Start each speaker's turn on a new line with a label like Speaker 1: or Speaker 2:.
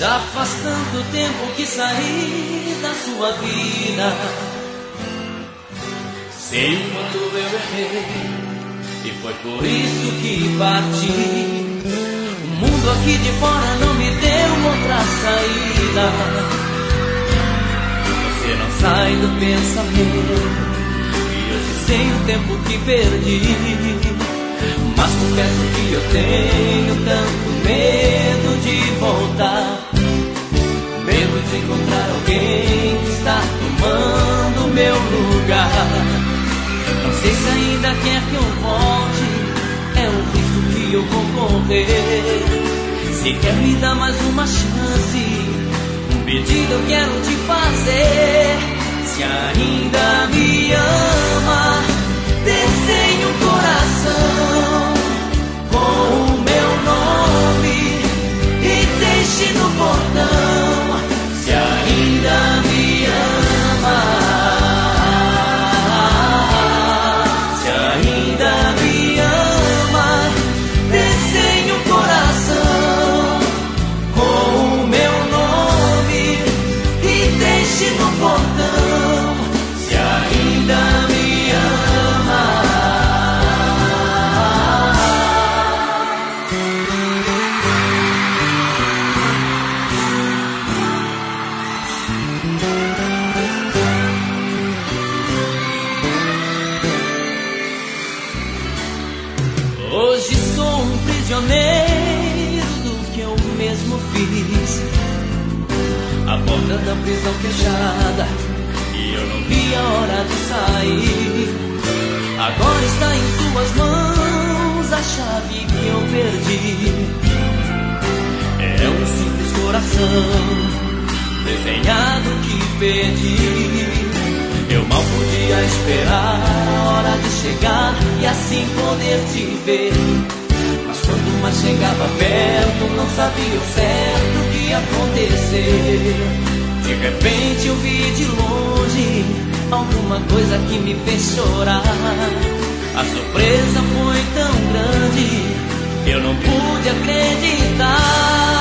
Speaker 1: Já faz tanto tempo que saí da sua vida. Sei o quanto eu errei e foi por isso que parti. O mundo aqui de fora não me deu outra saída. Você não sai do pensamento e hoje sei o tempo que perdi. Mas confesso que eu tenho tanto medo de voltar, medo de encontrar alguém que está tomando meu lugar. Não sei se ainda quer que eu volte, é um risco que eu vou correr. Se quer me dar mais uma chance, um pedido eu quero te fazer. Se ainda me ama, desenhe um coração com o meu nome e deixe no portão. Se ainda me ama, se ainda me ama, desenhe um coração com o meu nome e deixe no portão. Se ainda me ama. Hoje sou um prisioneiro do que eu mesmo fiz. A porta da prisão fechada e eu não vi a hora de sair. Agora está em suas mãos a chave que eu perdi. É um simples coração desenhado que perdi. Eu mal podia esperar a hora de chegar e assim poder te ver. Mas quanto mais chegava perto, não sabia o certo o que ia acontecer. De repente eu vi de longe alguma coisa que me fez chorar. A surpresa foi tão grande, eu não pude acreditar.